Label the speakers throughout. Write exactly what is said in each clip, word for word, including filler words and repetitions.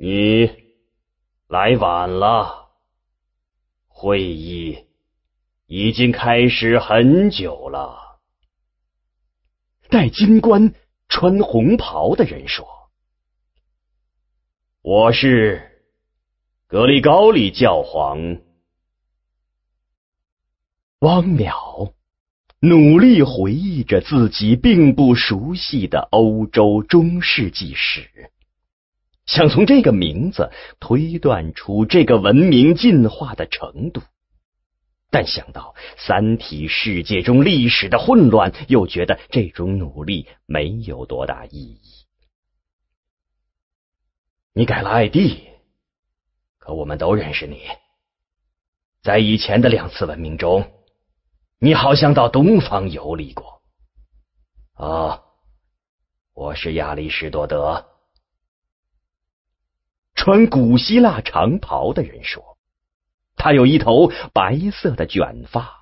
Speaker 1: 你来晚了，会议已经开始很久了。
Speaker 2: 戴金冠穿红袍的人说：
Speaker 1: 我是格里高利教皇。
Speaker 2: 汪淼努力回忆着自己并不熟悉的欧洲中世纪史，想从这个名字推断出这个文明进化的程度，但想到三体世界中历史的混乱，又觉得这种努力没有多大意义。
Speaker 1: 你改了 I D， 可我们都认识你。在以前的两次文明中，你好像到东方游历过。哦，我是亚里士多德。
Speaker 2: 穿古希腊长袍的人说，他有一头白色的卷发。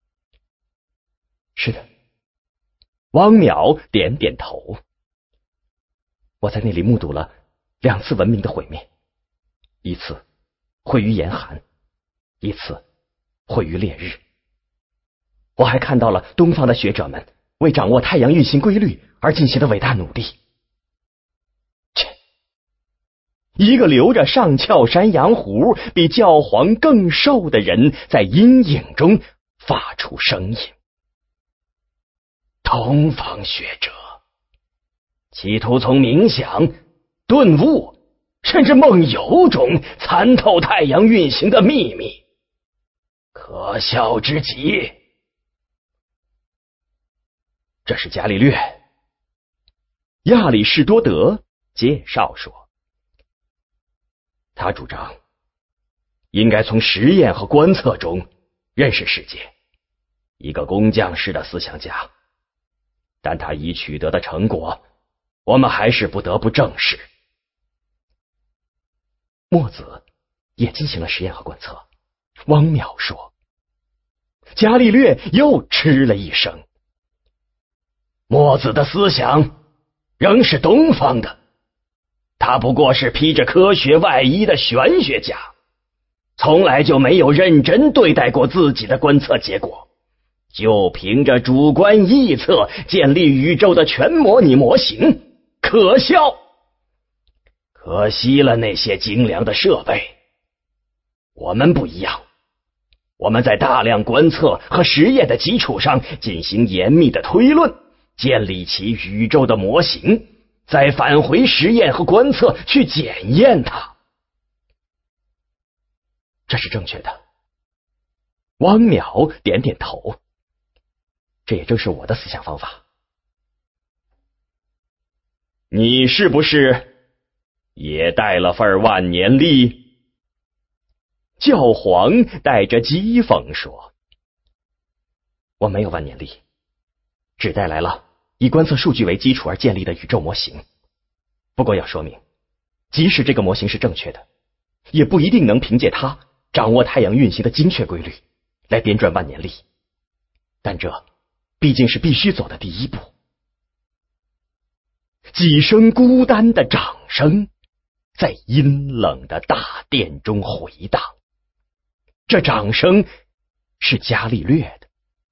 Speaker 2: 是的，汪淼点点头。我在那里目睹了两次文明的毁灭，一次毁于严寒，一次毁于烈日。我还看到了东方的学者们为掌握太阳运行规律而进行的伟大努力。切！一个留着上翘山羊胡、比教皇更瘦的人在阴影中发出声音：
Speaker 1: 东方学者企图从冥想、顿悟甚至梦游中参透太阳运行的秘密，可笑之极。
Speaker 2: 这是伽利略。亚里士多德介绍说，
Speaker 1: 他主张应该从实验和观测中认识世界，一个工匠式的思想家，但他已取得的成果我们还是不得不正视。
Speaker 2: 墨子也进行了实验和观测。汪淼说。伽利略又嗤了一声。
Speaker 1: 墨子的思想仍是东方的，他不过是披着科学外衣的玄学家，从来就没有认真对待过自己的观测结果，就凭着主观臆测建立宇宙的全模拟模型，可笑！可惜了那些精良的设备。我们不一样，我们在大量观测和实验的基础上进行严密的推论，建立起宇宙的模型，再返回实验和观测去检验它。
Speaker 2: 这是正确的。汪淼点点头。这也正是我的思想方法。
Speaker 1: 你是不是也带了份万年历？
Speaker 2: 教皇带着讥讽说：我没有万年历，只带来了以观测数据为基础而建立的宇宙模型。不过要说明，即使这个模型是正确的，也不一定能凭借它掌握太阳运行的精确规律来编撰万年历。但这毕竟是必须走的第一步。几声孤单的掌声在阴冷的大殿中回荡。这掌声是伽利略的。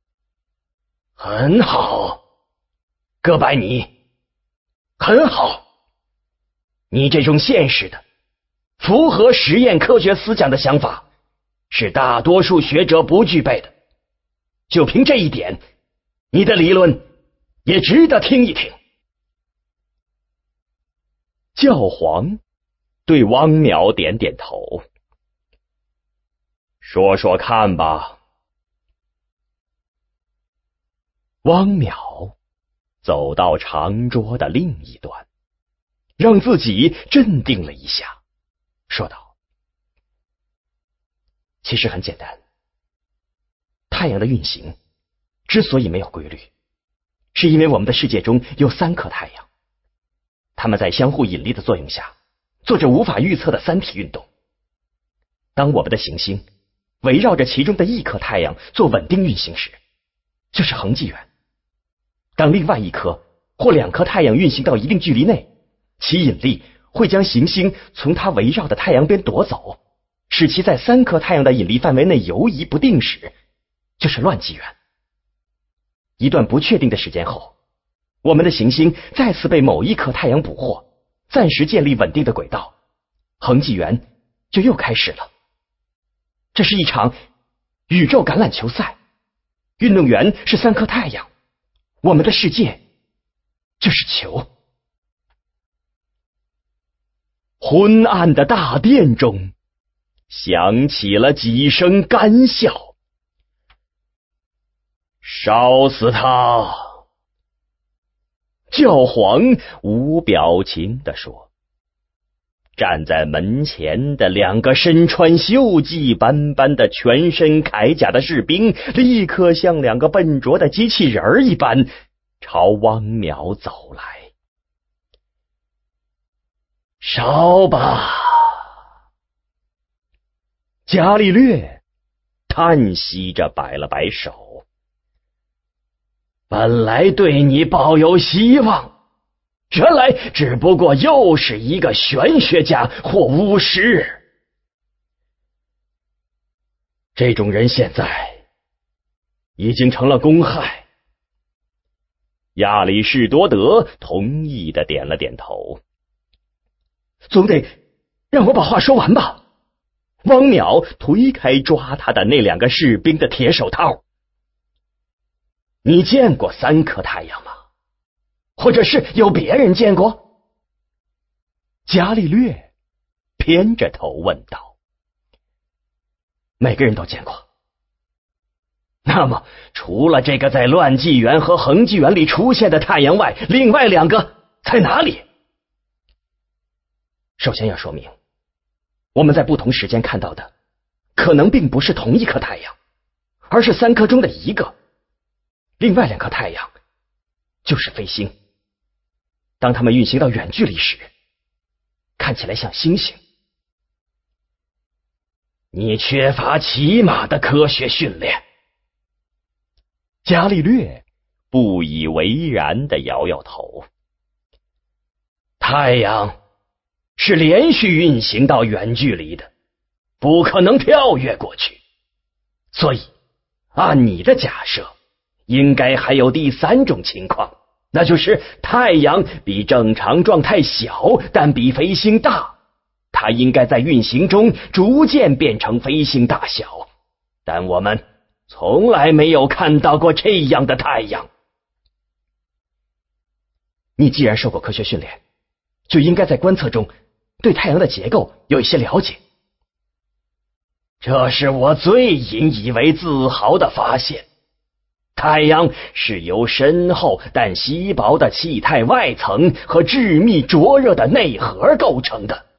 Speaker 1: 很好，哥白尼，很好。你这种现实的、符合实验科学思想的想法，是大多数学者不具备的。就凭这一点，你的理论也值得听一听。
Speaker 2: 教皇对汪淼点点头。
Speaker 1: 说说看吧。
Speaker 2: 汪淼走到长桌的另一端，让自己镇定了一下，说道：其实很简单，太阳的运行之所以没有规律，是因为我们的世界中有三颗太阳，它们在相互引力的作用下，做着无法预测的三体运动。当我们的行星围绕着其中的一颗太阳做稳定运行时，就是恒纪元。当另外一颗或两颗太阳运行到一定距离内，其引力会将行星从它围绕的太阳边夺走，使其在三颗太阳的引力范围内游移不定时，就是乱纪元。一段不确定的时间后，我们的行星再次被某一颗太阳捕获，暂时建立稳定的轨道，恒纪元就又开始了。这是一场宇宙橄榄球赛，运动员是三颗太阳，我们的世界就是球。昏暗的大殿中响起了几声干笑。
Speaker 1: 烧死他！
Speaker 2: 教皇无表情地说。站在门前的两个身穿锈迹斑斑的全身铠甲的士兵，立刻像两个笨拙的机器人儿一般朝汪淼走来。
Speaker 1: 烧吧！
Speaker 2: 伽利略叹息着摆了摆手。
Speaker 1: 本来对你抱有希望，原来只不过又是一个玄学家或巫师。这种人现在已经成了公害。
Speaker 2: 亚里士多德同意的点了点头。
Speaker 1: 总得让我把话说完吧。
Speaker 2: 汪淼推开抓他的那两个士兵的铁手套。
Speaker 1: 你见过三颗太阳吗？或者是有别人见过？
Speaker 2: 伽利略偏着头问道。
Speaker 1: 每个人都见过。那么除了这个在乱纪元和恒纪元里出现的太阳外，另外两个在哪里？
Speaker 2: 首先要说明，我们在不同时间看到的可能并不是同一颗太阳，而是三颗中的一个。另外两颗太阳就是飞星，当它们运行到远距离时，看起来像星星。
Speaker 1: 你缺乏起码的科学训练。
Speaker 2: 伽利略不以为然地摇摇头。
Speaker 1: 太阳是连续运行到远距离的，不可能跳跃过去。所以按你的假设，应该还有第三种情况，那就是太阳比正常状态小，但比飞星大。它应该在运行中逐渐变成飞星大小，但我们从来没有看到过这样的太阳。
Speaker 2: 你既然受过科学训练，就应该在观测中对太阳的结构有一些了解。
Speaker 1: 这是我最引以为自豪的发现。太阳是由深厚但稀薄的气态外层和致密灼热的内核构成的。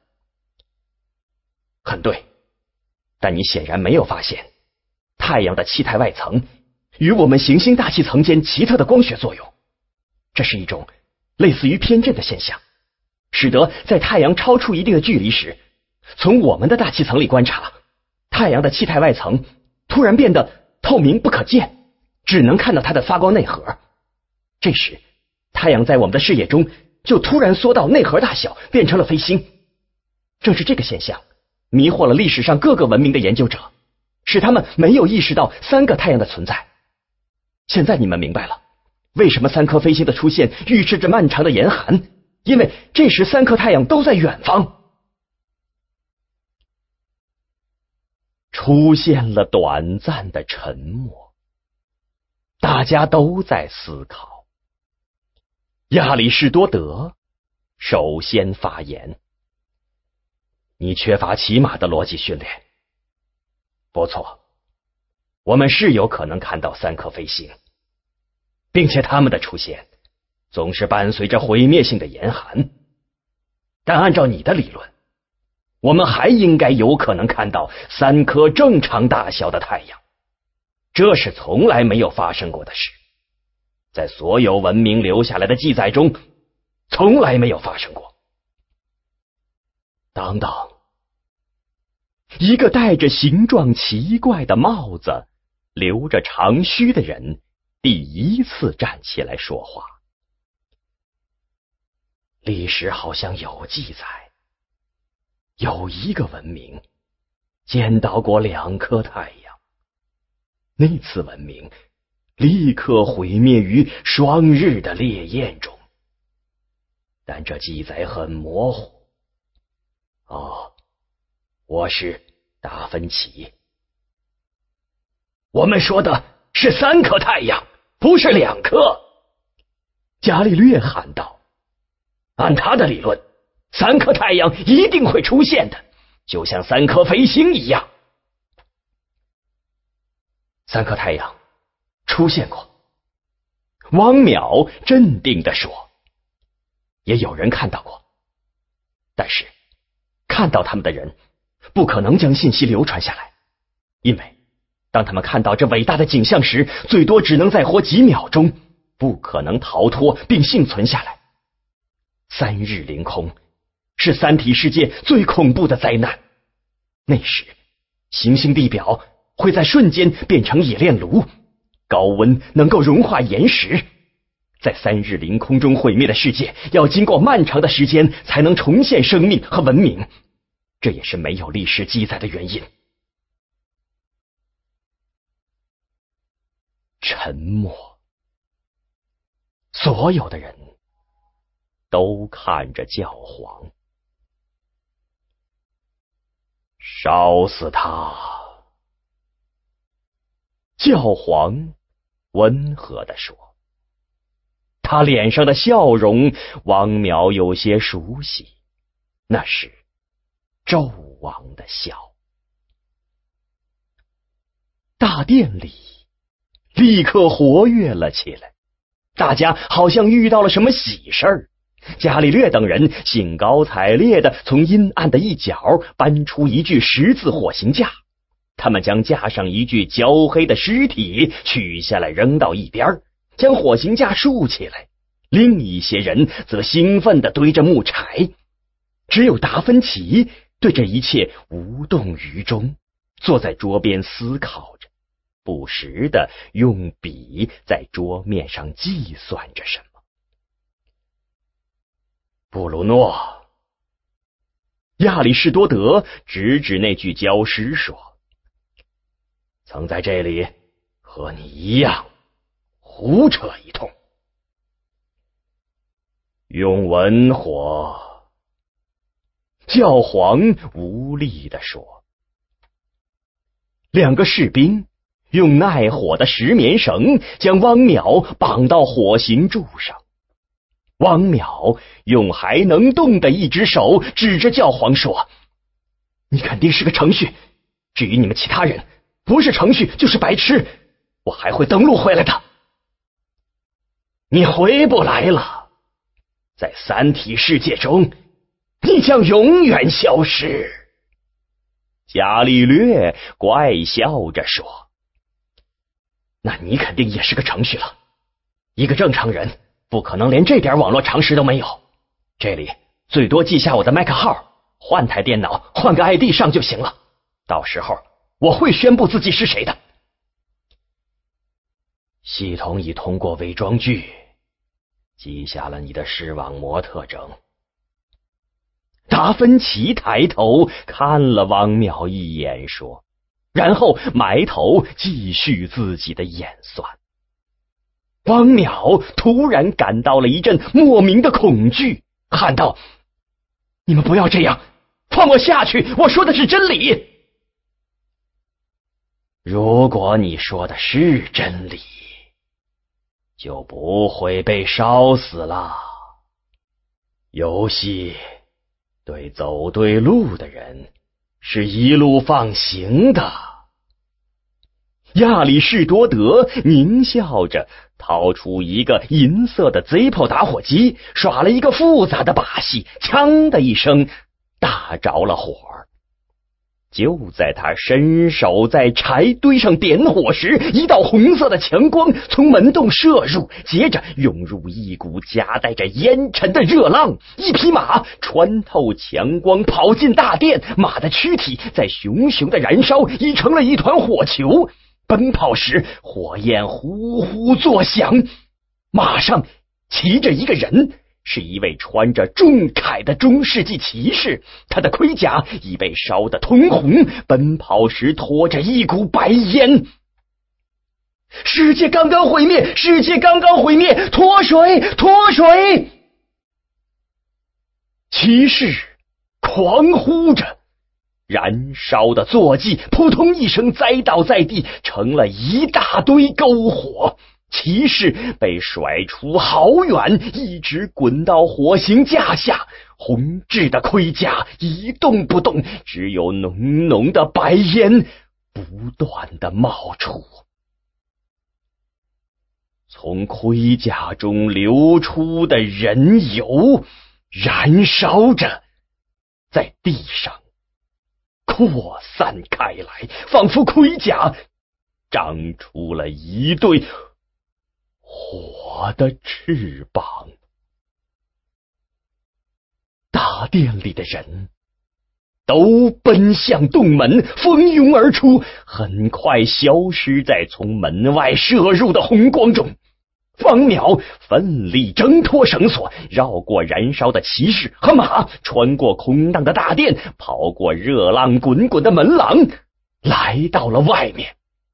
Speaker 2: 很对，但你显然没有发现太阳的气态外层与我们行星大气层间奇特的光学作用。这是一种类似于偏振的现象，使得在太阳超出一定的距离时，从我们的大气层里观察，太阳的气态外层突然变得透明不可见，只能看到它的发光内核。这时太阳在我们的视野中就突然缩到内核大小，变成了飞星。正是这个现象迷惑了历史上各个文明的研究者，使他们没有意识到三个太阳的存在。现在你们明白了为什么三颗飞星的出现预示着漫长的严寒，因为这时三颗太阳都在远方。出现了短暂的沉默，大家都在思考。亚里士多德首先发言。你缺乏起码的逻辑训练。不错，我们是有可能看到三颗飞星，并且它们的出现总是伴随着毁灭性的严寒。但按照你的理论，我们还应该有可能看到三颗正常大小的太阳，这是从来没有发生过的事，在所有文明留下来的记载中从来没有发生过。等等，一个戴着形状奇怪的帽子、留着长须的人第一次站起来说话。历史好像有记载， 有一个文明见到过两颗太阳，那次文明立刻毁灭于双日的烈焰中，但这记载很模糊。哦，我是达芬奇。
Speaker 1: 我们说的是三颗太阳，不是两颗。
Speaker 2: 伽利略喊道。
Speaker 1: 按他的理论，三颗太阳一定会出现的，就像三颗飞星一样。
Speaker 2: 三颗太阳出现过，汪淼镇定地说。也有人看到过，但是看到他们的人不可能将信息流传下来，因为当他们看到这伟大的景象时，最多只能再活几秒钟，不可能逃脱并幸存下来。三日凌空是三体世界最恐怖的灾难，那时行星地表会在瞬间变成冶炼炉，高温能够融化岩石，在三日凌空中毁灭的世界要经过漫长的时间才能重现生命和文明，这也是没有历史记载的原因。沉默，所有的人都看着教皇。烧死他！教皇温和地说。他脸上的笑容，汪淼有些熟悉，那是纣王的笑。大殿里立刻活跃了起来，大家好像遇到了什么喜事儿。伽利略等人兴高采烈地从阴暗的一角搬出一具十字火刑架，他们将架上一具焦黑的尸体取下来扔到一边，将火刑架竖起来。另一些人则兴奋地堆着木柴，只有达芬奇对这一切无动于衷，坐在桌边思考着，不时地用笔在桌面上计算着什么。布鲁诺，亚里士多德指指那具焦尸说，曾在这里和你一样胡扯一通。用文火，教皇无力地说。两个士兵用耐火的石棉绳将汪淼绑到火刑柱上。汪淼用还能动的一只手指着教皇说，你肯定是个程序，至于你们其他人，不是程序就是白痴，我还会登陆回来的。你回不来了，在三体世界中，你将永远消失。伽利略怪笑着说，那你肯定也是个程序了，一个正常人不可能连这点网络常识都没有，这里最多记下我的麦克号，换台电脑换个 I D 上就行了，到时候我会宣布自己是谁的。系统已通过伪装句记下了你的视网膜特征。达芬奇抬头看了汪淼一眼说，然后埋头继续自己的演算。汪淼突然感到了一阵莫名的恐惧，喊道，你们不要这样，放我下去，我说的是真理。如果你说的是真理，就不会被烧死了。游戏对走对路的人是一路放行的。亚里士多德狞笑着掏出一个银色的 Zippo 打火机，耍了一个复杂的把戏，锵的一声打着了火。就在他伸手在柴堆上点火时，一道红色的强光从门洞射入，接着涌入一股夹带着烟尘的热浪。一匹马穿透强光跑进大殿，马的躯体在熊熊的燃烧，已成了一团火球。奔跑时火焰呼呼作响，马上骑着一个人， 是一位穿着重铠的中世纪骑士，他的盔甲已被烧得通红，奔跑时拖着一股白烟。世界刚刚毁灭，世界刚刚毁灭，脱水，脱水！骑士狂呼着，燃烧的坐骑扑通一声栽倒在地，成了一大堆篝火。骑士被甩出好远，一直滚到火刑架下，红质的盔甲一动不动，只有浓浓的白烟不断的冒出。从盔甲中流出的人油燃烧着，在地上扩散开来，仿佛盔甲长出了一对火的翅膀。大殿里的人都奔向洞门，蜂拥而出，很快消失在从门外射入的红光中。方淼奋力挣脱绳索，绕过燃烧的骑士和马，穿过空荡的大殿，跑过热浪滚滚的门廊，来到了外面。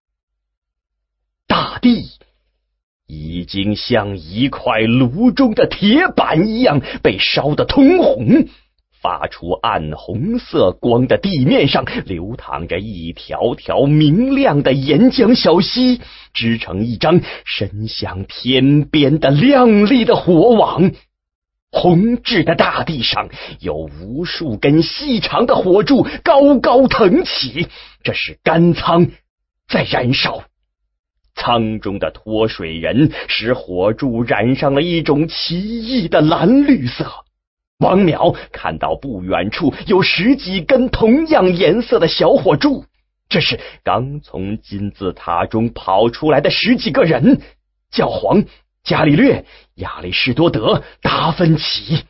Speaker 2: 大地已经像一块炉中的铁板一样被烧得通红，发出暗红色光的地面上流淌着一条条明亮的岩浆小溪，织成一张伸向天边的亮丽的火网。红质的大地上有无数根细长的火柱高高腾起，这是干仓在燃烧。舱中的脱水人使火柱染上了一种奇异的蓝绿色。王淼看到不远处有十几根同样颜色的小火柱，这是刚从金字塔中跑出来的十几个人：教皇、伽利略、亚里士多德、达芬奇。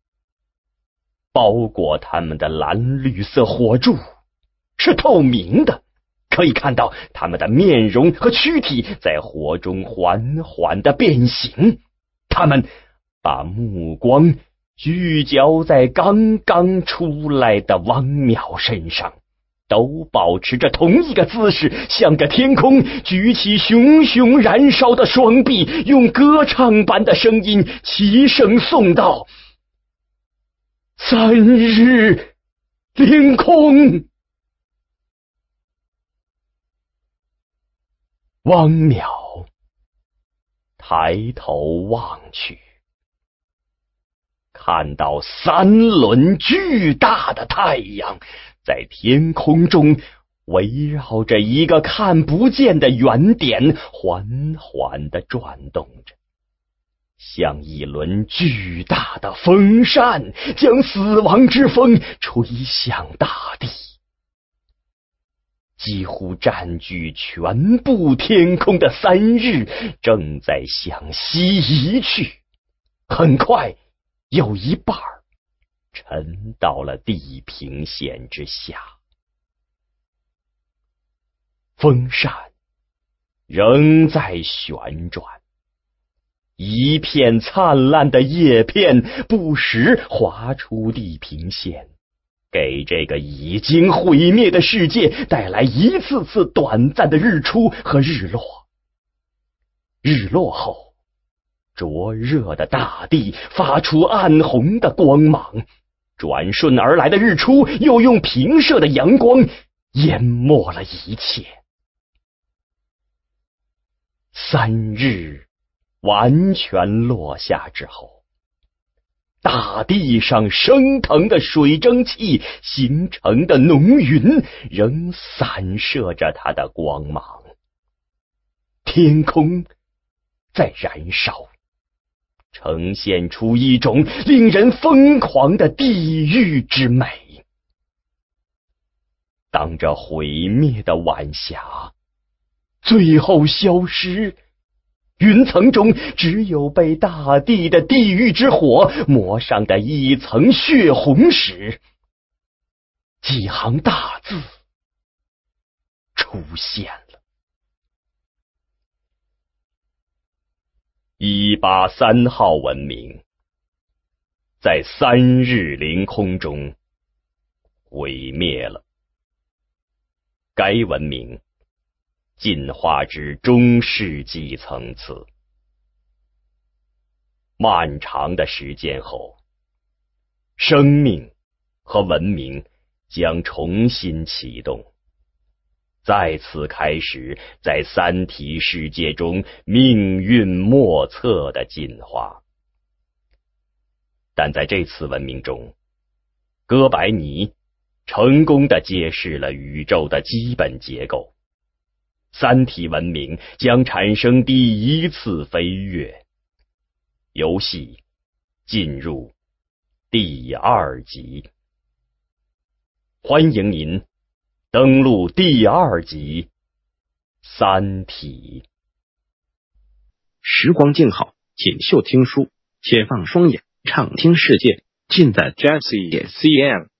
Speaker 2: 包裹他们的蓝绿色火柱是透明的，可以看到他们的面容和躯体在火中缓缓地变形。他们把目光聚焦在刚刚出来的汪淼身上，都保持着同一个姿势，向着天空举起熊熊燃烧的双臂，用歌唱般的声音齐声颂道：三日凌空。汪淼抬头望去，看到三轮巨大的太阳在天空中围绕着一个看不见的圆点缓缓地转动着，像一轮巨大的风扇，将死亡之风吹向大地。几乎占据全部天空的三日正在向西移去，很快有一半沉到了地平线之下。风扇仍在旋转，一片灿烂的叶片不时划出地平线，给这个已经毁灭的世界带来一次次短暂的日出和日落。日落后，灼热的大地发出暗红的光芒，转瞬而来的日出又用平射的阳光淹没了一切。三日完全落下之后，大地上升腾的水蒸气形成的浓云仍散射着它的光芒，天空在燃烧，呈现出一种令人疯狂的地狱之美。当这毁灭的晚霞最后消失，云层中只有被大地的地狱之火抹上的一层血红时，几行大字出现了：一八三号文明在三日凌空中毁灭了。该文明进化至中世纪层次。漫长的时间后，生命和文明将重新启动，再次开始在三体世界中命运莫测的进化。但在这次文明中，哥白尼成功地揭示了宇宙的基本结构，三体文明将产生第一次飞跃。游戏进入第二集，欢迎您登录第二集三体。
Speaker 3: 时光静好，锦绣听书，且放双眼，畅听世界，尽在 Jazzy C M。